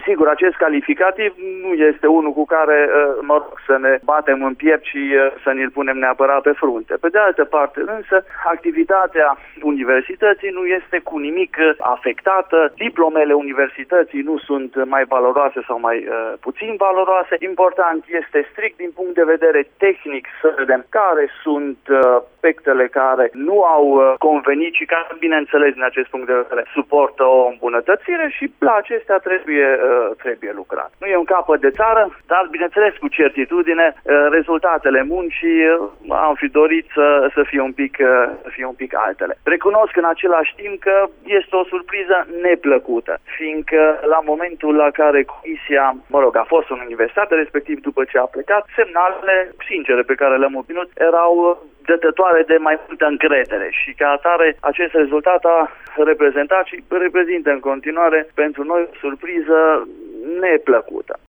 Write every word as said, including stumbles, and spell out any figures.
Sigur, acest calificativ nu este unul cu care, mă rog, să ne batem în piept și să ne-l punem neapărat pe frunte. Pe de altă parte, însă, activitatea universității nu este cu nimic afectată, diplomele universității nu sunt mai valoroase sau mai uh, puțin valoroase. Important este strict din punct de vedere tehnic să vedem care sunt uh, aspectele care nu au uh, convenit și care, bineînțeles, din acest punct de vedere, suportă o îmbunătățire și la acestea trebuie, uh, trebuie lucrat. Nu e un capăt de țară, dar, bineînțeles, cu certitudine, uh, rezultatele muncii uh, am fi dorit să, să fie un pic, uh, să fie un pic altele. Recunosc în același timp că este o surpriză neplăcută, fiindcă la momentul la care comisia, mă rog, a fost în universitate, respectiv după ce a plecat, semnalele sincere pe care le-am obținut erau dătătoare de mai multă încredere și ca atare acest rezultat a reprezentat și reprezintă în continuare pentru noi o surpriză neplăcută.